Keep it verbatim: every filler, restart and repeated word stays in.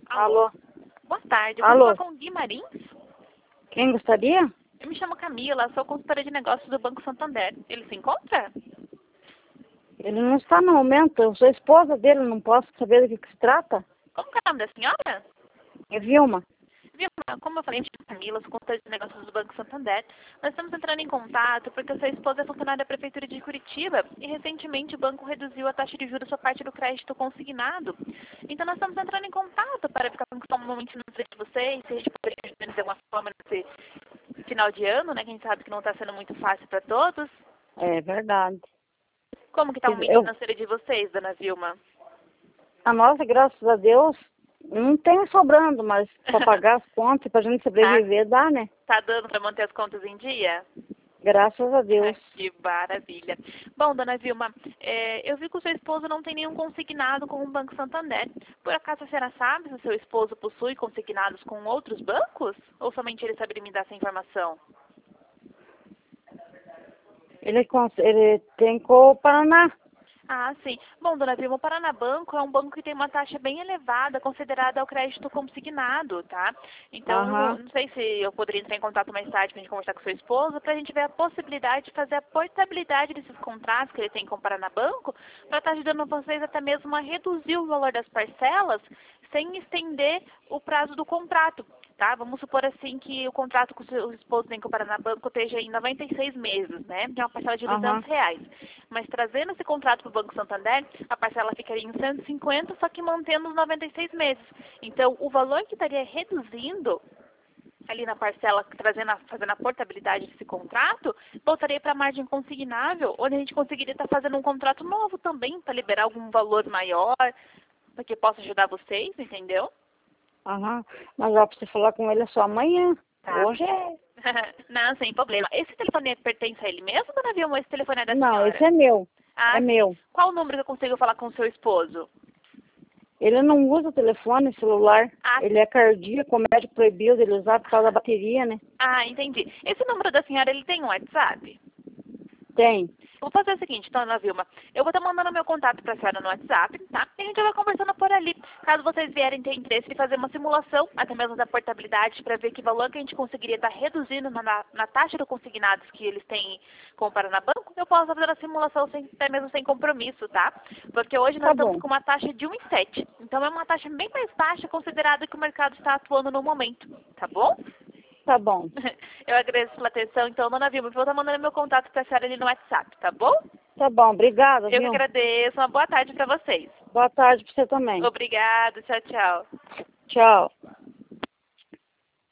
Alô? Alô? Boa tarde, eu Alô? vou falar com o Gui Marins. Quem gostaria? Eu me chamo Camila, sou consultora de negócios do Banco Santander. Ele se encontra? Ele não está no momento. Eu sou a esposa dele, não posso saber do que, que se trata. Como que é o nome da senhora? É Vilma. Vilma, como eu falei, eu me chamo Camila, sou consultora de negócios do Banco Santander. Nós estamos entrando em contato porque a sua esposa é funcionária da Prefeitura de Curitiba e recentemente o banco reduziu a taxa de juros por parte do crédito consignado. Então nós estamos entrando em contato para ficar com o momento financeiro de vocês, se a gente poderia ajudar de alguma forma nesse final de ano, né? Que a gente sabe que não está sendo muito fácil para todos. É verdade. Como que está o momento Eu, financeiro de vocês, dona Vilma? a nossa, graças a Deus, não tem sobrando, mas para pagar as contas, para a gente sobreviver, dá, né? Tá dando para manter as contas em dia? Graças a Deus. Que maravilha. Bom, dona Vilma, é, eu vi que o seu esposo não tem nenhum consignado com o Banco Santander. Por acaso a senhora sabe se o seu esposo possui consignados com outros bancos? Ou somente ele saberia me dar essa informação? Ele, cons- ele tem com o Paraná. Ah, sim. Bom, dona Vilma, o Paranabanco é um banco que tem uma taxa bem elevada, considerada ao crédito consignado, tá? Então, Aham. não sei se eu poderia entrar em contato mais tarde para a gente conversar com sua esposa, para a gente ver a possibilidade de fazer a portabilidade desses contratos que ele tem com o Paranabanco, para estar ajudando vocês até mesmo a reduzir o valor das parcelas, sem estender o prazo do contrato, tá? Vamos supor assim que o contrato que o seu esposo tem com o Paranabanco esteja em noventa e seis meses, né? De uma parcela de Aham. duzentos reais. Mas trazendo esse contrato para o Banco Santander, a parcela ficaria em cento e cinquenta, só que mantendo os noventa e seis meses. Então, o valor que estaria reduzindo ali na parcela, trazendo a, fazendo a portabilidade desse contrato, voltaria para a margem consignável, onde a gente conseguiria estar fazendo um contrato novo também, para liberar algum valor maior, para que possa ajudar vocês, entendeu? Aham. Mas ó, pra você falar com ele é só amanhã. Tá. Hoje é. Não, sem problema. Esse telefone pertence a ele mesmo, dona Vilma, ou esse telefone é da Não, senhora? esse é meu. Ah, É sim. meu. Qual o número que eu consigo falar com o seu esposo? Ele não usa telefone, celular. Ah, Ele é cardíaco, o médico proibiu dele usar por causa da bateria, né? ah, entendi. Esse número da senhora, ele tem um WhatsApp? Tem. Vou fazer o seguinte, dona Vilma. Eu vou estar mandando meu contato para a senhora no WhatsApp, tá? E a gente vai conversando por ali. Caso vocês vierem ter interesse em fazer uma simulação, até mesmo da portabilidade, para ver que valor que a gente conseguiria estar reduzindo na, na, na taxa de consignados que eles têm com o Paranabanco, eu posso fazer a simulação sem, até mesmo sem compromisso, tá? Porque hoje nós Tá estamos bom. com uma taxa de um vírgula sete. Então é uma taxa bem mais baixa, considerado que o mercado está atuando no momento, tá bom? Tá bom. Eu agradeço pela atenção, então, dona Vilma. Eu vou estar mandando meu contato para a senhora ali no WhatsApp, tá bom? Tá bom. Obrigada, Eu que viu? agradeço. Uma boa tarde para vocês. Boa tarde pra você também. Obrigada. Tchau, tchau. Tchau.